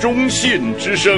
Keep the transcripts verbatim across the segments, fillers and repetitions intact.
忠信之声。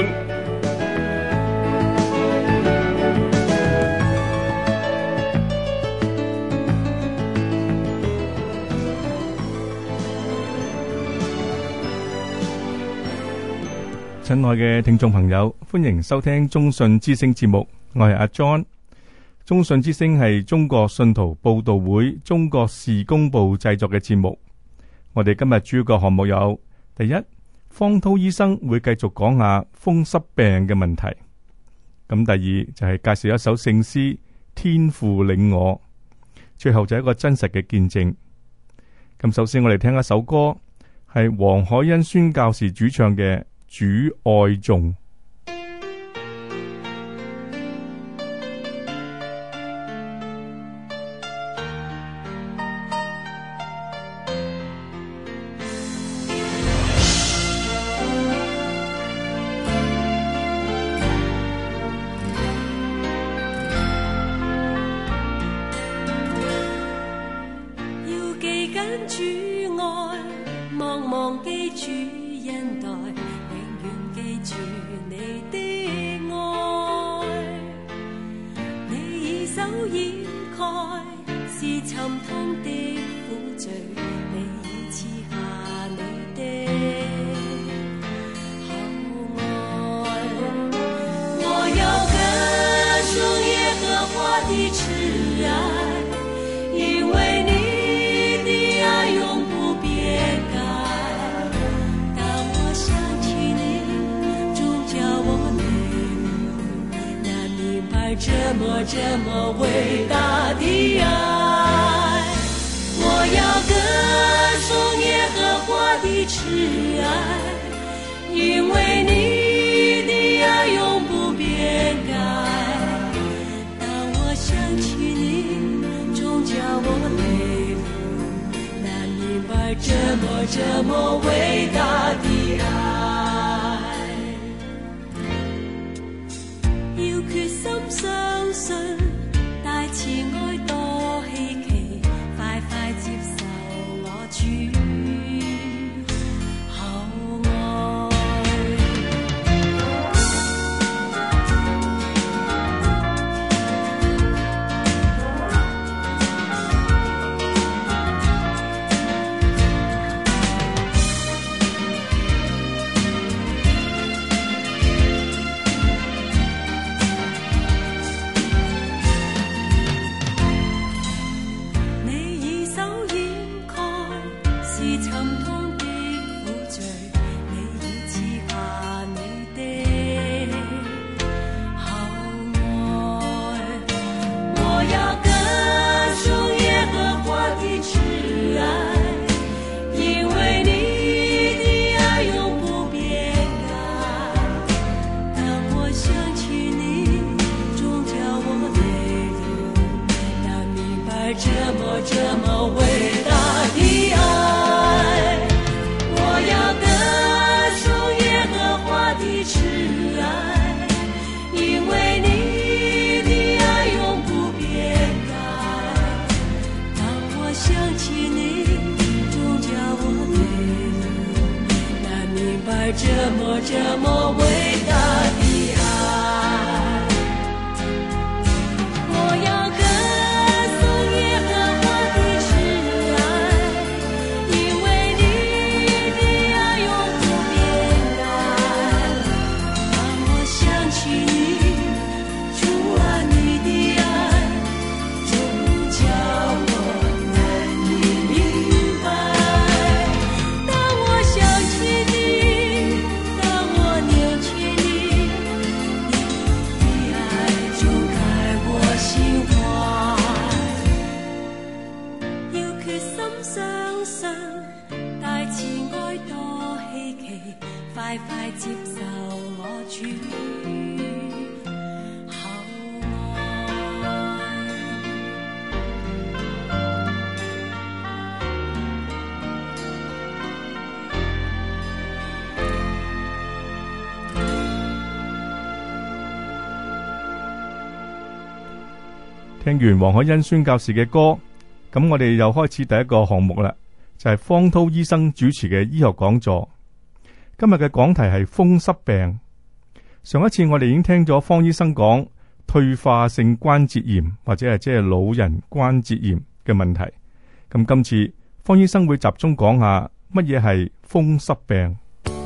親愛嘅聽眾朋友，歡迎收聽中信之聲節目，我係阿 John。中信之聲係中國信徒報道會中國事工部製作嘅節目。我哋今日主要嘅項目有：第一，方濤醫生會繼續講下風濕病嘅問題；咁第二就係介紹一首聖詩《天父領我》；最後就係一個真實嘅見證。咁首先我哋聽一首歌，係黃海欣宣教士主唱嘅主愛頌。 要記緊主愛，莫忘記主恩待，永遠記住你的愛。你以手掩蓋是沉痛的苦罪，你已賜下你的厚愛。我要跟從耶和華的慈愛，因為你永不變改。當我想起你，總叫我淚流，難明白這麼這麼偉大的愛。我要跟從耶和華的慈愛，因為你的愛永不變改。當我想起你，總叫我淚流，這麼這麼偉大的愛。要決心相信，大慈愛多稀奇，快快接受我主厚愛。這麼這麼偉大的愛，我要跟從耶和華的慈愛，因為你的愛永不變改。當我想起你，主啊，你的愛總叫我難以明白。當我想起你，快快接受我主厚愛。 聽完黃海欣宣教士嘅歌，咁我哋又開始第一個項目啦，就係方濤醫生主持嘅醫學講座。 今日嘅講題係風濕病。上一次我哋已經聽咗方醫生講退化性關節炎或者係即係老人關節炎嘅問題。咁今次方醫生會集中講下乜嘢係風濕病。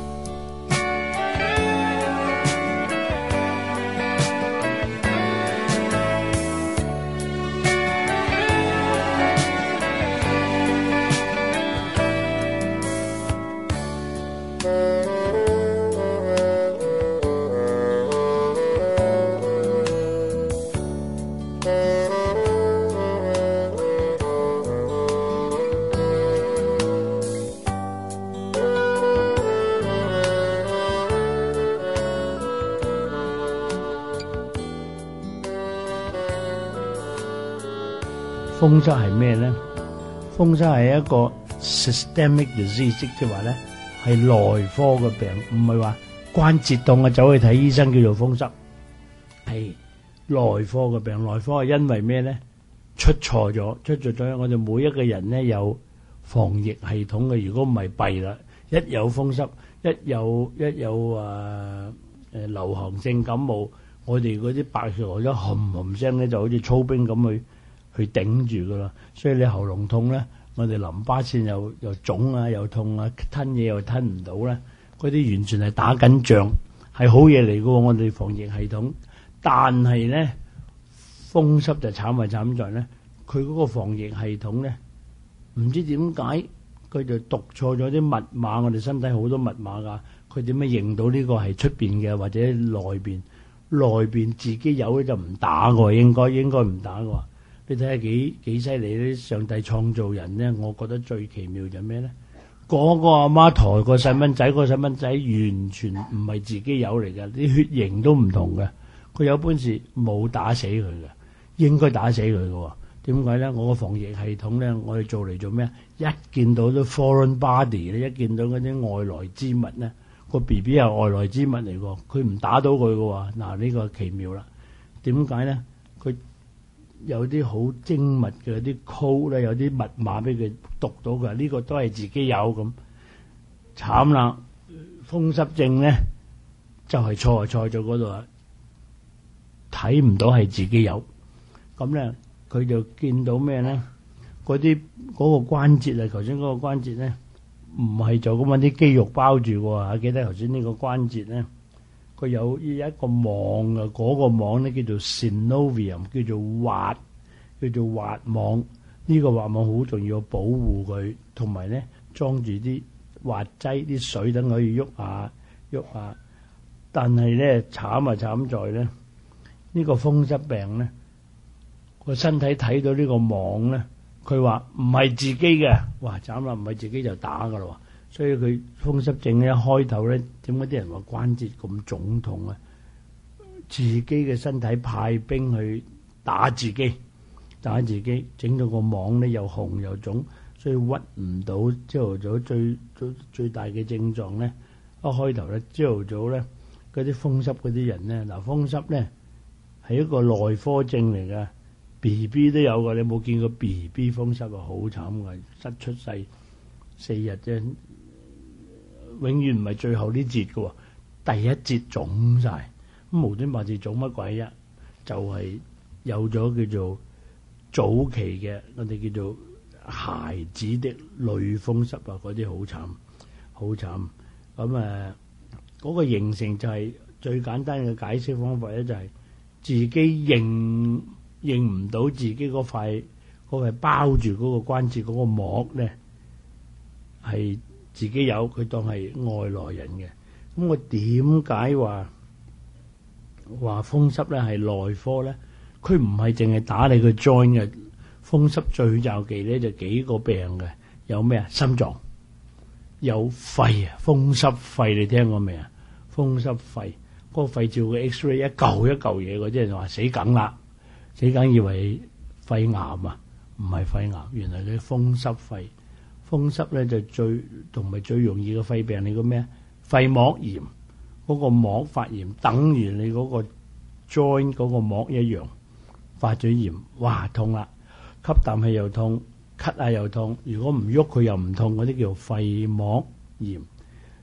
風濕係咩咧？風濕係一個 systemic disease，即係話咧係內科嘅病，唔係話關節痛啊走去睇醫生叫做風濕，係內科嘅病。內科係因為咩咧？出錯咗，出錯咗。我哋每一個人咧有防疫系統嘅，如果唔係弊啦，一有風濕，一有一有誒誒、呃、流行性感冒，我哋嗰啲白血球一冚冚聲咧，就好似操兵咁去。去頂住噶啦，所以你喉嚨痛咧，我哋淋巴腺又又腫啊，又痛啊，吞嘢又吞唔到咧，嗰啲完全係打緊仗，係好嘢嚟噶。我哋防疫系統，但係咧風濕就慘咪慘在咧，佢嗰個防疫系統咧，唔知點解佢就讀錯咗啲密碼。我哋身體好多密碼噶，佢點樣認到呢個係出邊嘅或者內邊？內邊自己有咧就唔打噶，應該應該唔打噶。你睇下幾幾犀利咧！上帝創造人咧，我覺得最奇妙就係咩咧？嗰個阿媽抬個細蚊仔，個細蚊仔完全唔係自己有嚟嘅，啲血型都唔同嘅。佢有本事冇打死佢嘅，應該打死佢嘅。點解咧？我個防疫系統咧，我哋做嚟做咩？一見到啲 foreign body 咧，一見到嗰啲外來之物咧，個 B B 係外來之物嚟嘅，佢唔打到佢嘅。嗱，呢個奇妙啦。點解咧？佢有啲好精密嘅啲 code 咧，有啲密碼俾佢讀到嘅，呢個都係自己有咁慘啦。風濕症咧就係錯錯咗嗰度啊，睇唔到係自己有，咁咧佢就見到咩咧？嗰啲嗰個關節啊，頭先嗰個關節咧唔係就咁搵啲肌肉包住嘅。記得頭先呢個關節咧，佢有一個網嘅，嗰個網咧叫做 synovium， 叫做滑，叫做滑網。呢個滑網好重要，保護佢，同埋咧裝住啲滑劑、啲水等可以喐下喐下。但係咧慘啊慘在咧，呢個風濕病咧個身體睇到呢個網咧，佢話唔係自己嘅，哇慘啦，唔係自己就打噶啦。所以佢風濕症咧一開頭咧，點解啲人話關節咁腫痛啊？自己嘅身體派兵去打自己，打自己，整到個網咧又紅又腫，所以屈唔到。朝頭早最最最大嘅症狀咧，一開頭咧朝頭早咧嗰啲風濕嗰啲人咧，嗱風濕咧係一個內科症嚟㗎 ，B B 都有㗎。你冇見過 B B 風濕啊？好慘㗎，失出世四日啫。永遠唔係最後呢節嘅，第一節腫晒，咁無端白字腫乜鬼呀？就係、是、有咗叫做早期嘅，我哋叫做孩子的類風濕啊，嗰啲好慘，好慘。咁誒，嗰、呃那個形成就係、是、最簡單嘅解釋方法咧，就係自己認認唔到自己嗰塊嗰塊包住嗰個關節嗰個膜咧係自己有，佢當係外來人嘅。咁我點解話話風濕咧係內科咧？佢唔係淨係打你個 joint 嘅。風濕最罩忌咧就幾個病嘅，有咩啊？心臟，有肺啊，風濕肺你聽過未啊？風濕肺，嗰、那個肺照個 X-ray 一嚿一嚿嘢，嗰啲人話死梗啦，死梗以為肺癌啊，唔係肺癌，原來佢風濕肺。風濕咧就最同埋最容易嘅肺病，你個咩啊？肺膜炎，嗰、那個膜發炎，等於你嗰個 joint 嗰個膜一樣發咗炎，哇痛啦！吸啖氣又痛，咳啊又痛。如果唔喐佢又唔痛，嗰啲叫肺膜炎。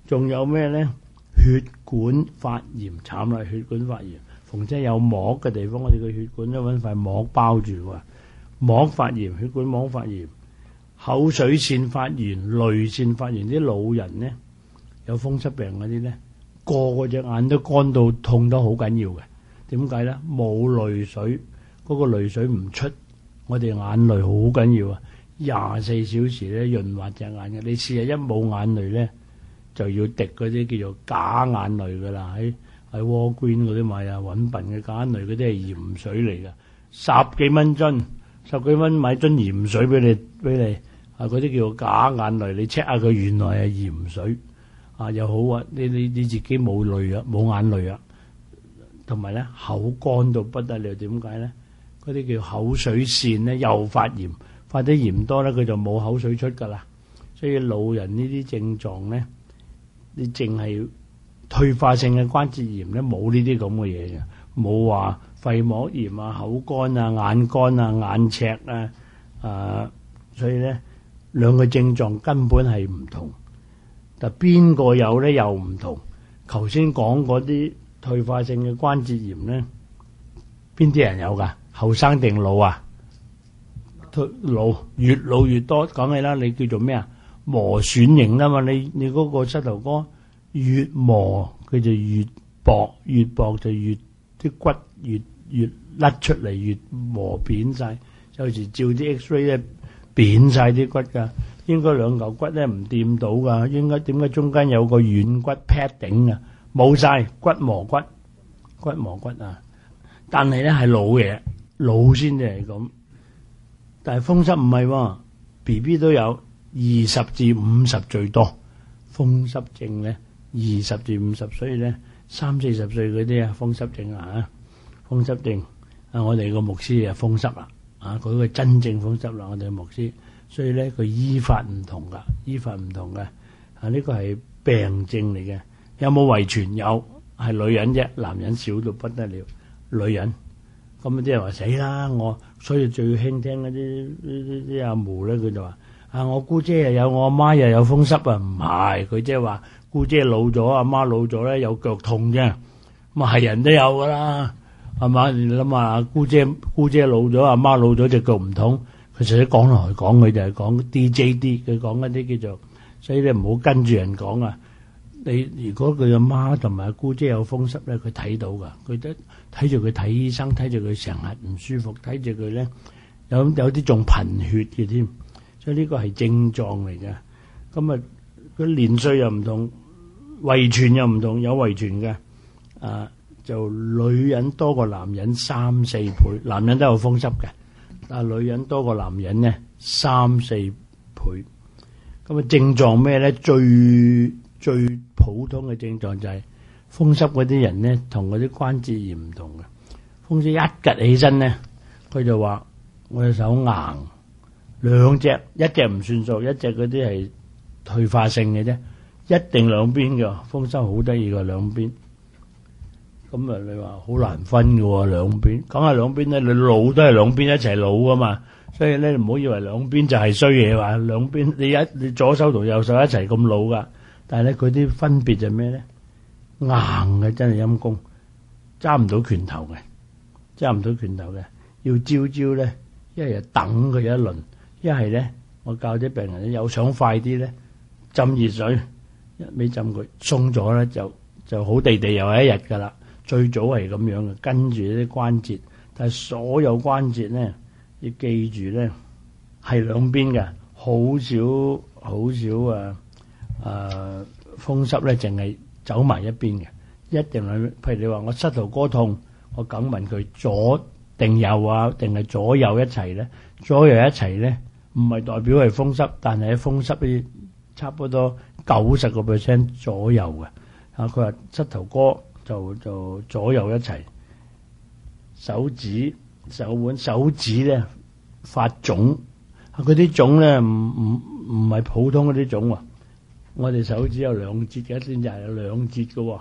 仲有咩咧？血管發炎，慘啦！血管發炎，逢即係有膜嘅地方，我哋個血管都揾塊膜包住喎。膜發炎，血管膜發炎，口水腺發炎、淚腺發炎，啲老人咧有風濕病嗰啲咧，個個隻眼都乾到痛得好緊要嘅。點解咧？冇淚水，嗰個淚水唔出，我哋眼淚好緊要啊！廿四小時咧潤滑隻眼嘅，你試下一冇眼淚咧，就要滴嗰啲叫做假眼淚噶啦，喺喺 Walgreen 嗰啲買啊，揾笨嘅假眼淚嗰啲係鹽水嚟噶，十幾蚊樽，十幾蚊買樽鹽水俾你俾你，啊嗰啲叫做假眼淚，你 check 下佢原來係鹽水，啊又好啊，你你你自己冇淚啊，冇眼淚啊，同埋咧口乾到不得了，點解咧？嗰啲叫口水腺咧又發炎，發啲炎多咧佢就冇口水出噶啦，所以老人呢啲症狀咧。你淨係退化性嘅關節炎咧，冇呢啲咁嘅嘢嘅，冇話肺膜炎啊、口乾啊、眼乾啊、眼赤啊，啊，所以咧兩個症狀根本係唔同。但邊個有咧又唔同。頭先講嗰啲退化性嘅關節炎咧，邊啲人有㗎？後生定老啊？退老，越老越多。講起啦，你叫做咩啊？磨損型啦嘛，你你嗰個膝頭哥越磨佢就越薄，越薄就越啲骨越越甩出嚟，越磨扁晒。有時照啲 X-ray 咧扁晒啲骨㗎，應該兩嚿骨咧唔掂到㗎，應該點解中間有個軟骨 pad 頂啊？冇晒骨磨骨，骨磨骨啊！但係咧係老嘢，老先至係咁。但係風濕唔係喎 ，B B 都有。二十至五十最多，風濕症咧二十至五十，所以咧三四十歲嗰啲啊風濕症啊，風濕症啊，我哋個牧師啊風濕啦，啊佢個真正風濕啦，我哋個牧師，所以咧佢醫法唔同噶，醫法唔同嘅，啊呢個係病症嚟嘅，有冇遺傳？有，係女人啫，男人少到不得了，女人，咁啲人話死啦，我所以最興聽嗰啲啲啲阿嫲咧，佢就話。啊！我姑姐又有，我阿媽又有風濕啊！唔係，佢即係話姑姐老咗，阿媽老咗咧有腳痛啫。咁啊係人都有噶啦，係嘛？你諗下，姑姐姑姐老咗，阿媽老咗隻腳唔痛，佢實際講來講去就係講 D J D， 佢講一啲叫做，所以你唔好跟住人講啊！你如果佢阿媽同埋姑姐有風濕咧，佢睇到噶，佢都睇住佢睇醫生，睇住佢成日唔舒服，睇住佢咧有有啲仲貧血嘅添。所以呢個係症狀嚟嘅，咁啊佢年歲又唔同，遺傳又唔同，有遺傳嘅，啊就女人多過男人三四倍，男人都有風濕嘅，但係女人多過男人咧三四倍。咁啊症狀咩咧？最最普通嘅症狀就係風濕嗰啲人咧，同嗰啲關節炎唔同嘅。風濕一趌起身咧，佢就話我隻手硬。兩隻，一隻唔算數，一隻嗰啲係退化性嘅啫，一定兩邊嘅風濕好得意嘅兩邊。咁啊，你話好難分嘅喎，兩邊，講下兩邊咧，你腦都係兩邊一齊腦噶嘛，所以咧唔好以為兩邊就係衰嘢話，兩邊你一你左手同右手一齊咁腦噶，但係咧佢啲分別就咩咧？硬嘅真係陰公，揸唔到拳頭嘅，揸唔到拳頭嘅，要朝朝咧，一日等佢一輪。一係咧，我教啲病人咧，有想快啲咧，浸熱水，一味浸佢鬆咗咧，就就好地地又係一日噶啦。最早係咁樣嘅，跟住啲關節，但係所有關節咧，要記住咧係兩邊嘅，好少好少啊啊風濕咧，淨係走埋一邊嘅，一定係譬如你話我膝頭哥痛，我梗問佢左定右啊，定係左右一齊咧？左右一齊咧？唔係代表係風濕，但係喺風濕咧，差不多九十個 percent 左右嘅。啊，佢話膝頭哥就就左右一齊，手指、手腕、手指咧發腫，啊，嗰啲腫咧唔唔唔係普通嗰啲腫喎。我哋手指有兩節嘅，一先就係有兩節嘅喎。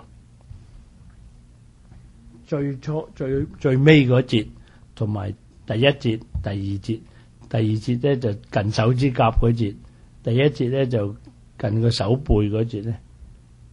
最初最最尾嗰節同埋第一節、第二節。第二節咧就近手指甲嗰節，第一節咧就近個手背嗰節咧，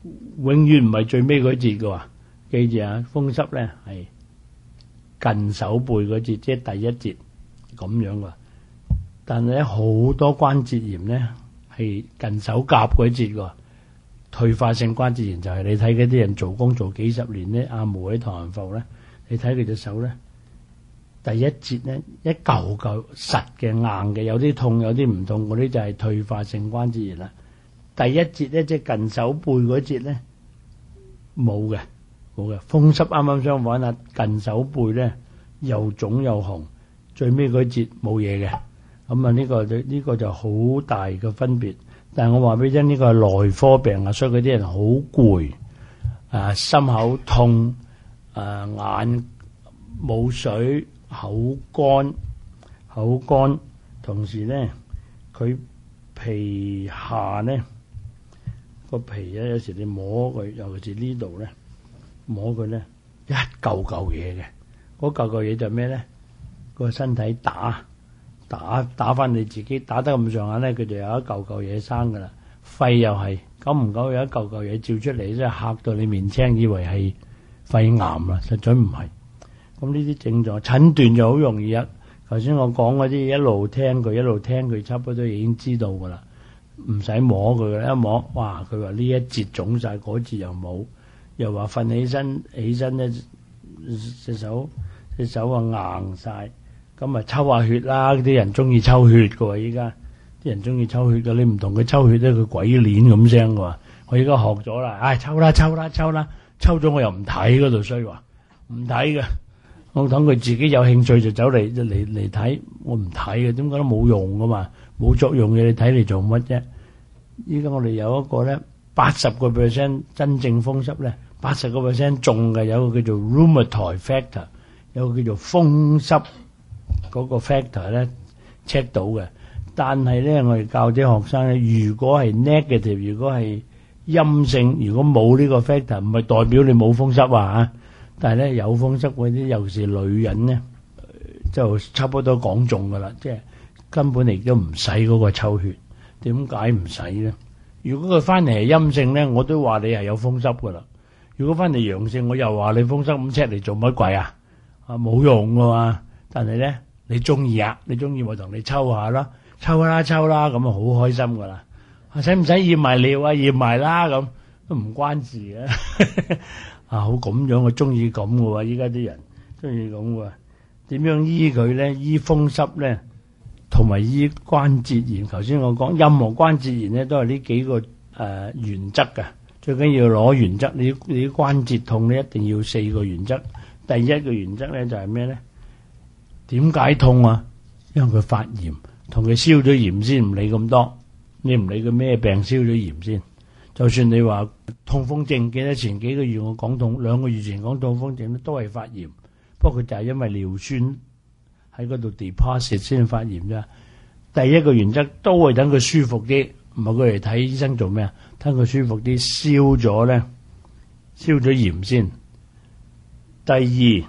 永遠唔係最尾嗰節嘅喎，記住啊，風濕咧係近手背嗰節，即係第一節咁樣嘅。但係咧好多關節炎咧係近手甲嗰節嘅，退化性關節炎就係你睇嗰啲人做工做幾十年咧，阿毛喺唐人埠咧，你睇佢隻手咧，第一節咧一嚿嚿實嘅硬嘅，有啲痛有啲唔痛，嗰啲就係退化性關節炎啦。第一節咧即係近手背嗰節咧冇嘅，冇嘅。風濕啱啱相反啦，近手背咧又腫又紅，最尾嗰節冇嘢嘅。咁啊呢個就呢個就好大嘅分別。但係我話俾你聽，呢個係內科病啊，所以嗰啲人好攰，啊心口痛，啊眼冇水，口乾，口乾，同時咧佢皮下咧。個皮咧，有時你摸佢，尤其是呢度咧，摸佢咧一嚿嚿嘢嘅，嗰嚿嚿嘢就咩咧？個身體打打打翻你自己，打得咁上下咧，佢就有一嚿嚿嘢生噶啦。肺又係久唔久有一嚿嚿嘢照出嚟，真係嚇到你面青，以為係肺癌啦，實在唔係。咁呢啲症狀診斷就好容易啊。頭先我講嗰啲一路聽佢，一路聽佢，差不多已經知道噶啦。唔使摸佢嘅，一摸，哇！佢話呢一節腫晒，嗰節又冇，又話瞓起身，起身咧隻手隻手啊硬晒，咁啊抽下血啦！啲人中意抽血嘅喎，依家啲人中意抽血嘅，你唔同佢抽血咧，佢鬼鏈咁聲嘅喎。我依家學咗啦，唉、哎，抽啦抽啦抽啦，抽咗我又唔睇嗰度衰話，唔睇嘅，我等佢自己有興趣就走嚟嚟嚟睇，我唔睇嘅，點解都冇用噶嘛？冇作用嘅，你睇嚟做乜啫？依家我哋有一個咧，八十個 percent 真正風濕咧，八十個 percent 中嘅，有個叫做 rheumatoid factor， 有個叫做風濕嗰個 factor 咧 check 到嘅。但係咧，我哋教啲學生咧，如果係 negative， 如果係陰性，如果冇呢個 factor， 唔係代表你冇風濕啊。但係咧有風濕嗰啲，尤其是女人咧，就差不多講中噶啦，即係。根本亦都唔使嗰個抽血，點解唔使咧？如果佢翻嚟係陰性咧，我都話你係有風濕噶啦。如果翻嚟陽性，我又話你風濕，咁 check 嚟做乜鬼啊？啊冇用噶嘛。但係咧，你中意啊？你中意我同你抽下啦，抽啦抽啦，咁啊好開心噶啦。使唔使驗埋尿啊？驗埋啦，咁都唔關事嘅。啊好咁樣，我中意咁嘅喎。依家啲人中意咁喎。點樣醫佢咧？醫風濕咧？同埋醫關節炎，頭先我講任何關節炎咧，都係呢幾個誒、呃、原則嘅。最緊要攞原則，你你啲關節痛咧，一定要四個原則。第一個原則咧就係咩咧？點解痛啊？因為佢發炎，同佢消咗炎先，唔理咁多。你唔理佢咩病，消咗炎先。就算你話痛風症，記得前幾個月我講痛，兩個月前講痛風症咧，都係發炎。不過佢就係因為尿酸喺嗰度 deposit 先發炎啫。第一個原則都係等佢舒服啲，唔係佢嚟睇醫生做咩啊？等佢舒服啲，消咗咧，消咗炎先。第二，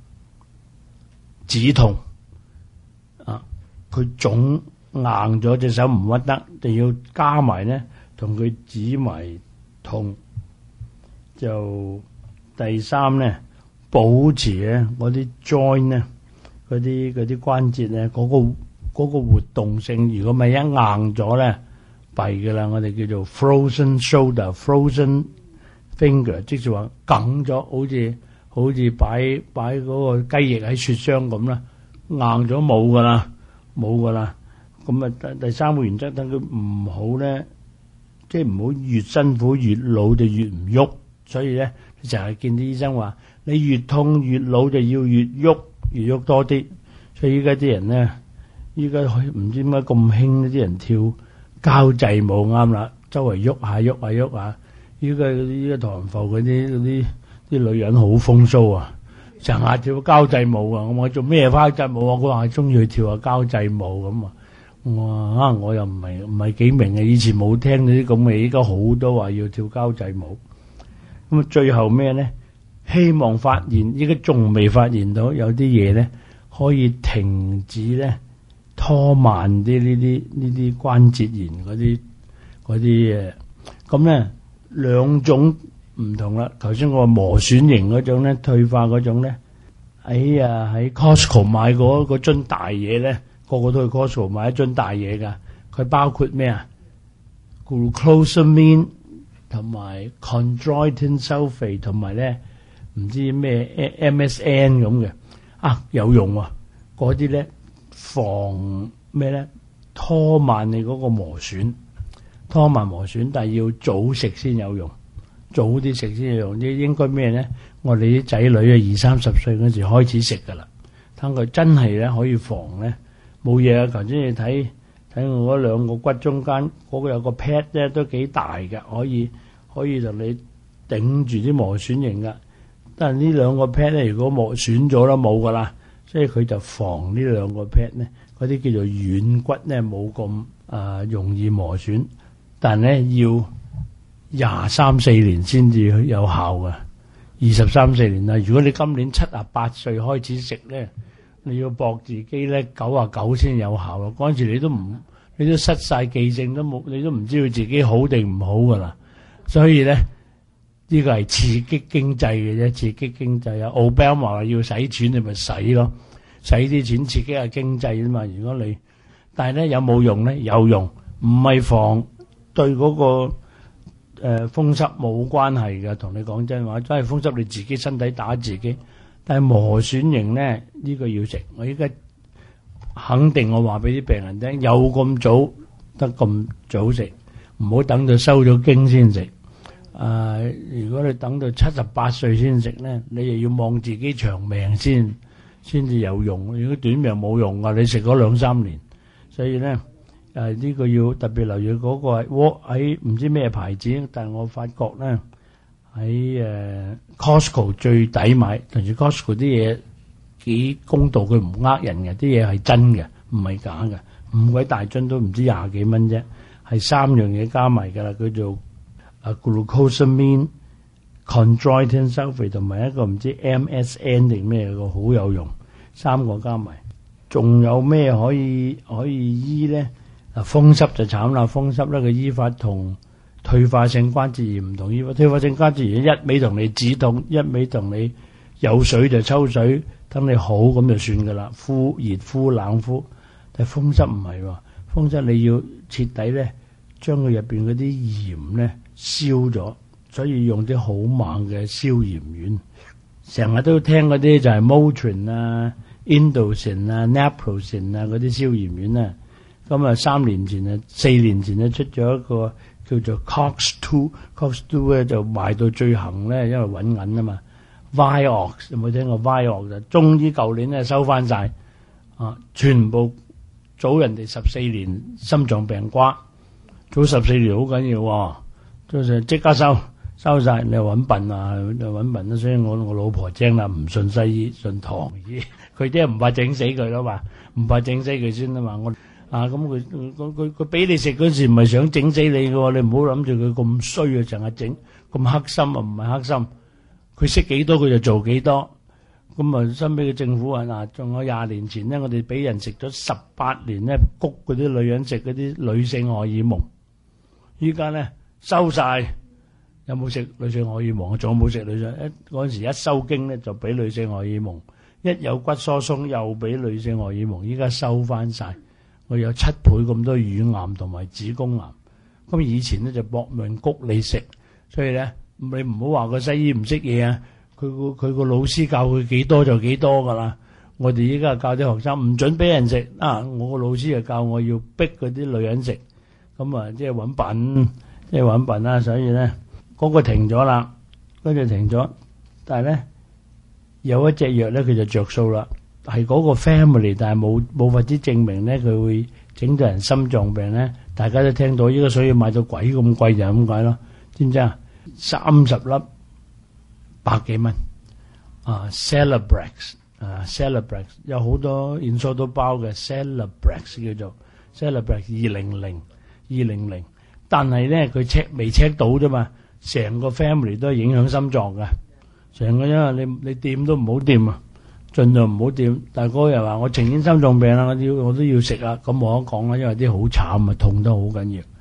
止痛啊，佢腫硬咗隻手唔屈得，就要加埋咧，同佢止埋痛。就第三咧，保持咧嗰啲 joint 咧。嗰啲嗰啲關節咧，嗰、嗰個嗰、嗰個活動性，如果咪一硬咗咧，弊噶啦！我哋叫做 frozen shoulder、frozen finger， 即係話梗咗，好似好似擺擺嗰個雞翼喺雪箱咁啦，硬咗冇噶啦，冇噶啦。咁啊，第第三個原則，等佢唔好咧，即係唔好越辛苦越老就越唔喐。所以咧，就係見啲醫生話，你越痛越老就要越喐。越喐多啲，所以依家啲人咧，依家唔知點解咁興啲人跳交際舞啱啦，周圍喐下喐下喐下。依家依家唐人埠嗰啲嗰啲啲女人好風騷啊，成日跳交際舞啊！我話做咩交際舞啊？佢話中意去跳下交際舞咁啊！我話啊，我又唔係唔係幾明啊，以前冇聽到啲咁嘅，依家好多話要跳交際舞。咁啊，最後咩咧？希望發現，依家仲未發現到有啲嘢咧，可以停止咧，拖慢啲呢啲呢啲關節炎嗰啲嗰啲誒。咁咧兩種唔同啦。頭先我話磨損型嗰種咧，退化嗰種咧，喺啊喺 Costco 買嗰嗰樽大嘢咧，個個都去 Costco 買一樽大嘢㗎。佢包括咩啊 ？glucosamine 同埋 chondroitin sulfate 同埋咧唔知咩 M S N 咁嘅啊，有用喎、啊！嗰啲咧防咩咧？拖慢你嗰個磨損，拖慢磨損，但係要早食先有用，早啲食先有用。啲應該咩咧？我哋啲仔女啊，二三十歲嗰時開始食噶啦，等佢真係咧可以防咧冇嘢啊！頭先你睇睇我嗰兩個骨中間嗰、嗰個有個 pad 咧都幾大嘅，可以可以同你頂住啲磨損型噶。但係呢兩個 pad 咧，如果磨損咗啦冇噶啦，所以佢就防呢兩個 pad 咧。嗰啲叫做軟骨咧，冇咁啊容易磨損，但咧要廿三四年先至有效嘅，二十三四年啦。如果你今年七啊八歲開始食咧，你要搏自己咧九啊九先有效咯。嗰陣時你都唔，你都失晒記性，都冇，你都唔知道自己好定唔好噶啦。所以咧呢個係刺激經濟嘅啫，刺激經濟啊！奧巴馬話要使錢，你咪使咯。使啲錢刺激下經濟啊嘛！如果你，但係咧有冇用咧？有用，唔係防對嗰、那個誒、呃、風濕冇關係嘅。同你講真話，真係風濕你自己身體打自己。但係磨損型咧，呢、這個要食。我依家肯定我話俾啲病人聽，有咁早得咁早食，唔好等到收咗經先食。誒、呃，如果你等到七十八歲先食咧，你又要望自己長命先。先至有用，如果短命冇用噶，你食咗兩三年，所以咧誒呢個要特別留意嗰個係窩喺唔知咩牌子，但係我發覺咧喺誒 Costco 最抵買，同住 Costco 啲嘢幾公道，佢唔呃人嘅，啲嘢係真嘅，唔係假嘅，五鬼大樽都唔知廿幾蚊啫，係三樣嘢加埋㗎啦，叫做啊 glucosamine。chondroitin sulfate 同埋一個唔知 M S N 定咩個好有用，三個加埋，仲有咩可以可以醫咧？嗱，風濕就慘啦，風濕咧個醫法同退化性關節炎唔同醫法，退化性關節炎一味同你止痛，一味同你有水就抽水，等你好咁就算噶啦，敷熱敷冷敷，但係風濕唔係喎，風濕你要徹底咧將佢入邊嗰啲鹽咧燒咗。所以用啲好猛嘅消炎丸，成日都聽嗰啲就係 Motrin 啊、Indocin 啊、Naproxen 啊嗰啲消炎丸啊。咁啊，三年前啊、四年前咧出咗一個叫做 Cox Two，Cox Two 咧就賣到最行咧，因為揾銀啊嘛。Vioxx 有冇聽過 Vioxx？就終於舊年咧收翻晒啊，全部早人哋十四年心臟病瓜，早十四年好緊要喎，就係即刻收。收晒你揾笨啊，揾笨啦！所以我我老婆精啦，唔信西醫，信唐醫。佢啲唔怕整死佢咯嘛，唔怕整死佢先啊嘛。我啊咁佢佢佢佢俾你食嗰時唔係想整死你嘅喎，你唔好諗住佢咁衰啊，成日整咁黑心啊，唔係黑心。佢識幾多佢就做幾多。咁啊，新俾嘅政府話嗱，仲有廿年前咧，我哋俾人食咗十八年咧，谷嗰啲女人食嗰啲女性荷爾蒙，依家咧收晒。有冇食女性荷爾蒙？仲有冇食女性？一嗰陣時一收經咧就俾女性荷爾蒙，一有骨疏鬆又俾女性荷爾蒙。依家收翻晒，我有七倍咁多乳癌同埋子宮癌。咁以前咧就搏命谷你食，所以咧你唔好話個西醫唔識嘢啊！佢個佢個老師教佢幾多就幾多噶啦。我哋依家教啲學生唔準俾人食啊！我個老師就教我要逼嗰啲女人食，咁啊即係揾笨，即係揾笨啦。所以咧。嗰個停咗啦，跟住停咗，但係咧有一隻藥咧佢就着數啦，係嗰個 family， 但係冇冇法子證明咧佢會整到人心臟病咧，大家都聽到依家所以買到鬼咁貴就係咁解咯，知唔知啊？三十粒百幾蚊啊 ，Celebrex 啊 ，Celebrex 有好多元素都包嘅 ，Celebrex 叫做 Celebrex 二零零二零零，但係咧佢 check 未 check 到啫嘛。成個 family 都係影響心臟嘅，成個因為你你掂都唔好掂啊，盡量唔好掂。大哥又話我情願心臟病啦，我要我都要食啦，咁冇得講啦，因為啲好慘啊，痛得好緊要。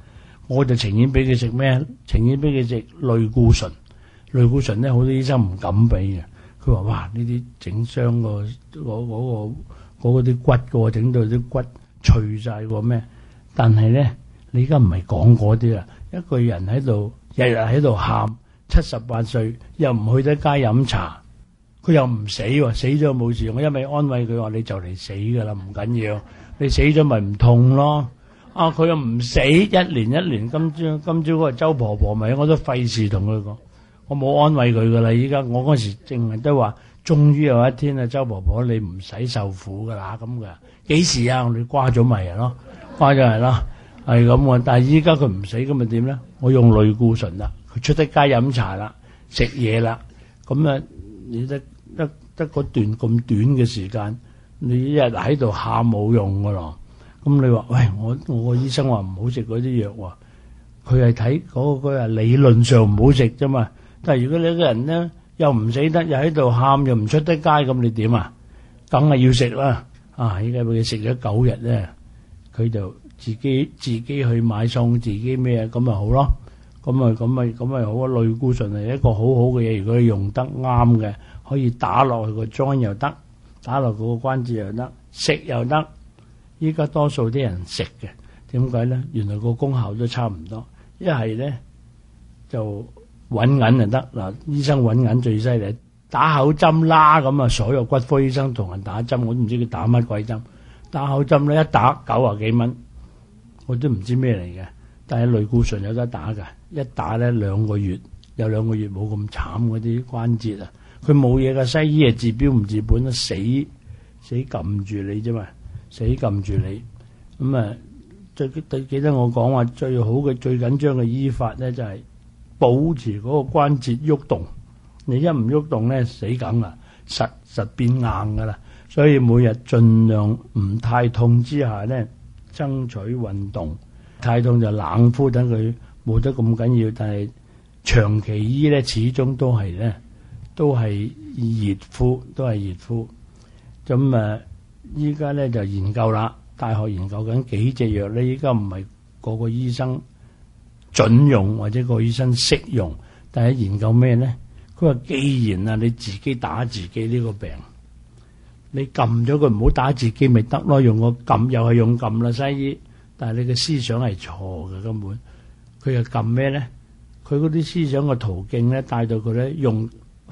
我就情願俾佢食咩？情願俾佢食類固醇。類固醇咧，好多醫生唔敢俾嘅。佢話：哇，呢啲整傷個嗰嗰個嗰啲骨嘅，整到啲骨脆晒個咩？但係咧，你而家唔係講嗰啲啦。一個人喺度日日喺度喊，七十八歲又唔去得街飲茶，佢又唔死喎，死咗冇事。我一味安慰佢話：你就嚟死㗎啦，唔緊要，你死咗咪唔痛咯。啊，佢又唔死，一年一年。今朝今朝嗰個周婆婆咪，我都費事同佢講。我冇安慰佢噶啦，依家我嗰時淨係都話，終於有一天啊，周婆婆你唔使受苦噶啦咁噶。幾時啊？我哋瓜咗咪係咯，瓜咗係咯，係咁啊。但係依家佢唔死咁咪點咧？我用類固醇啦，佢出得街飲茶啦，食嘢啦，咁啊，你得得得嗰段咁短嘅時間，你一日喺度喊冇用噶咯。咁你話喂，我我個醫生話唔好食嗰啲藥喎，佢係睇嗰個佢係理論上唔好食啫嘛。但係如果你一個人咧又唔死得，又喺度喊，又唔出得街，咁你點啊？梗係要食啦！啊，依家俾佢食咗九日咧，佢就自己自己去買餸，自己咩咁咪好咯？咁咪咁咪咁咪好啊！類固醇係一個好好嘅嘢，如果你用得啱嘅，可以打落去個 joint 又得，打落嗰個關節又得，食又得。依家多數啲人食嘅，點解咧？原來個功效都差唔多。一係咧就揾銀就得嗱，醫生揾銀最犀利，打口針啦咁啊！所有骨科醫生同人打針，我都唔知佢打乜鬼針。打口針咧一打九啊幾蚊，我都唔知咩嚟嘅。但係類固醇有得打㗎，一打咧兩個月，有兩個月冇咁慘嗰啲關節啊！佢冇嘢㗎，西醫係治標唔治本啦，死死撳住你啫嘛。死撳住你，咁啊最記得我講話最好嘅最緊張嘅醫法咧，就係保持嗰個關節喐動。你一唔喐動咧，死梗啦，實實變硬噶啦。所以每日盡量唔太痛之下咧，爭取運動。太痛就冷敷，等佢冇得咁緊要。但係長期醫咧，始終都係咧，都係熱敷，都係熱敷。咁啊〜依家咧就研究啦，大學研究緊幾隻藥咧。依家唔係個個醫生準用或者個醫生識用，但係研究咩咧？佢話既然啊你自己打自己呢個病，你撳咗佢唔好打自己咪得咯，用個撳又係用撳啦西醫，但係你嘅思想係錯嘅根本。佢又撳咩咧？佢嗰啲思想嘅途徑咧，帶到佢咧用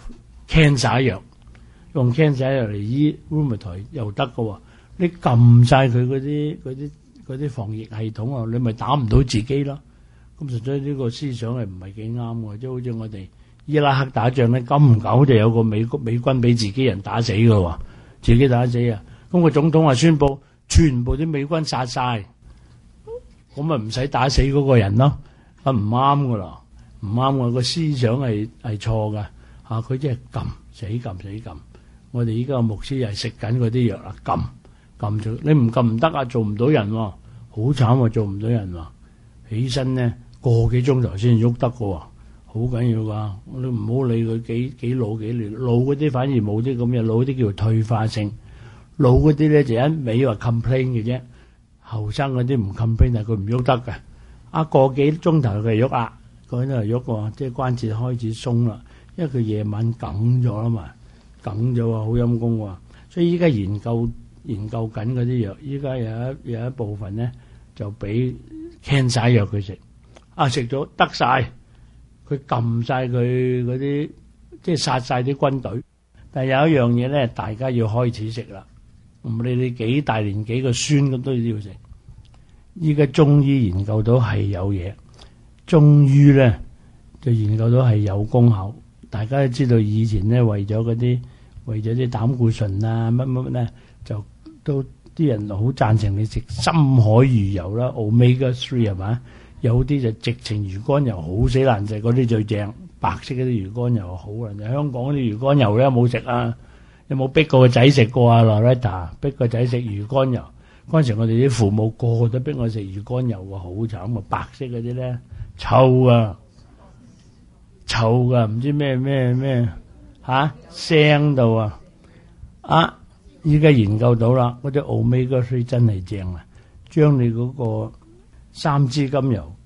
cancer 藥。用 cancer 藥嚟醫 rheumatoid 又得㗎喎，你撳晒佢嗰啲嗰啲嗰啲防疫系統啊，你咪打唔到自己咯。咁實在呢個思想係唔係幾啱喎？即係好似我哋伊拉克打仗咧，久唔久就有個美國美軍俾自己人打死㗎喎，自己打死啊！咁個總統話宣佈全部啲美軍殺晒，咁咪唔使打死嗰個人咯。啊唔啱㗎啦，唔啱㗎，個思想係係錯㗎嚇，佢即係撳死撳死撳。我哋依家個牧師又係食緊嗰啲藥啦，撳撳住你唔撳唔得啊，做唔到人喎，好慘喎，做唔到人喎，起身咧個幾鐘頭先喐得㗎喎，好緊要㗎，你唔好理佢幾幾老幾年，老嗰啲反而冇啲咁嘅，老嗰啲叫做退化性，老嗰啲咧就一味話 complain 嘅啫，後生嗰啲唔 complain，但係佢唔喐得嘅，啊個幾鐘頭佢就喐啦，個鐘頭喐喎，即係關節開始鬆啦，因為佢夜晚梗咗啦嘛。梗咗喎，好陰功喎，所以依家研究研究緊嗰啲藥，依家有一有一部分咧就俾 cancer 藥佢食，啊食咗得晒，佢撳晒佢嗰啲，即係殺晒啲軍隊。但係有一樣嘢咧，大家要開始食啦，唔理你幾大年紀個孫咁都要食。依家中醫研究到係有嘢，中醫咧就研究到係有功效。大家都知道以前咧為咗嗰啲。為咗啲膽固醇啊乜乜乜咧，就都啲人好贊成你食深海魚油啦 ，omega three 係嘛？有啲就直情魚肝油好死難食，嗰啲最正，白色嗰啲魚肝油好難食。香港嗰啲魚肝油咧有冇食啊？有冇逼過個仔食過啊 ？Loretta 逼個仔食魚肝油，嗰陣時我哋啲父母個個都逼我食魚肝油喎，好慘啊！白色嗰啲咧臭啊，臭噶，唔知咩咩咩。吓聲到啊！啊，依家研究到啦，嗰啲 omega three 真係正啊！將你嗰個三脂甘油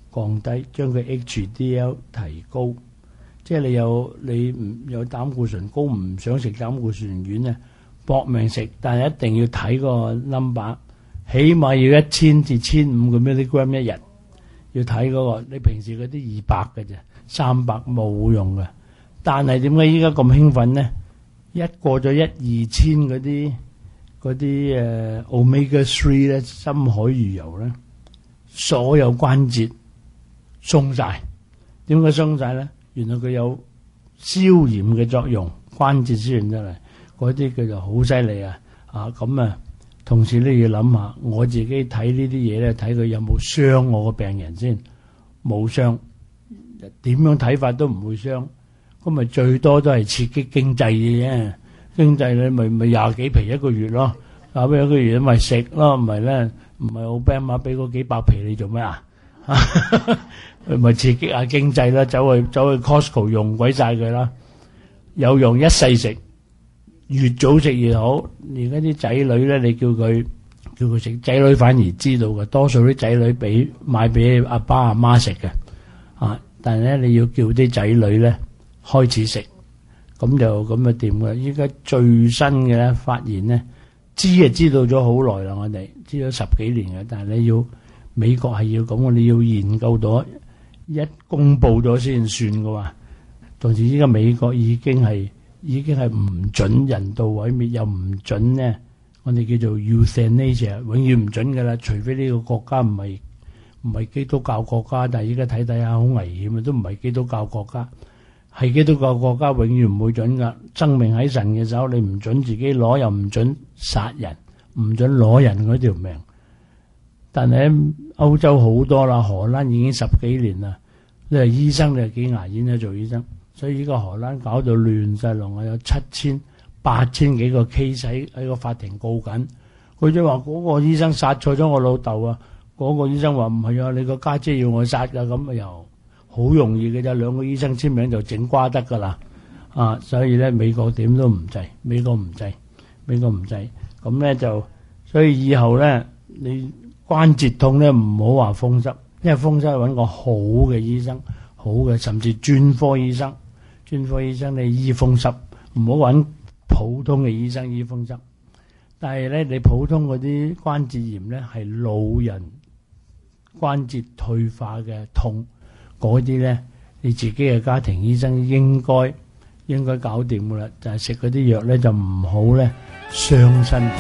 降低，將佢 H D L 提高。即係你有你唔有膽固醇高，唔想食膽固醇丸咧，搏命食，但係一定要睇個 number， 起碼要一千至千五個 milligram 一日，要睇嗰個。你平時嗰啲二百嘅啫，三百冇用嘅。但係點解依家咁興奮咧？一過咗一二千嗰啲嗰啲誒 omega three 咧，深海魚油咧，所有關節鬆晒。點解鬆晒咧？原來佢有消炎嘅作用，關節消炎出嚟，嗰啲叫做好犀利啊！啊咁啊，同時咧要諗下，我自己睇呢啲嘢咧，睇佢有冇傷我個病人先，冇傷，點樣睇法都唔會傷。咁咪最多都係刺激經濟嘅啫，經濟你咪咪廿幾皮一個月咯，廿皮一個月咪食咯，唔係咧，唔係奧巴馬俾嗰幾百皮你做咩啊？咪刺激下經濟啦，走去走去 Costco 用鬼晒佢啦，有用一世食，越早食越好。而家啲仔女咧，你叫佢叫佢食，仔女反而知道嘅，多數啲仔女俾買俾阿爸阿媽食嘅，啊！但係咧你要叫啲仔女咧開始食，咁就咁就掂嘅。依家最新嘅咧發現咧，知啊知道咗好耐啦，我哋知咗十幾年嘅，但係你要美國係要咁，你要研究到一公佈咗先算嘅話，同時依家美國已經係已經係唔準人道毀滅，又唔準咧，我哋叫做 euthanasia， 永遠唔準嘅啦，除非呢個國家唔係唔係基督教國家，但係依家睇睇下好危險啊，都唔係基督教國家，係基督教國家永遠唔會準噶，生命喺神嘅手，你唔準自己攞，又唔準殺人，唔準攞人嗰條命。但係喺歐洲好多啦，荷蘭已經十幾年啦。你係醫生，你係幾牙煙咧做醫生，所以依個荷蘭搞到亂晒龍啊！有七千、八千幾個 case 喺喺個法庭告緊。佢就話嗰個醫生殺錯咗我老豆啊！嗰、嗰個醫生話唔係啊，你個家姐，姐要我殺㗎，咁啊又好容易嘅啫，兩個醫生簽名就整瓜得㗎啦。啊，所以咧美國點都唔制，美國唔制，美國唔制。咁咧就所以以後咧你。關節痛咧唔好話風濕，因為風濕揾個好嘅醫生，好嘅甚至專科醫生，專科醫生你醫風濕，唔好揾普通嘅醫生醫風濕。但係咧，你普通嗰啲關節炎咧係老人關節退化嘅痛，嗰啲咧你自己嘅家庭醫生應該應該搞掂噶啦，就係食嗰啲藥咧就唔好咧傷身體。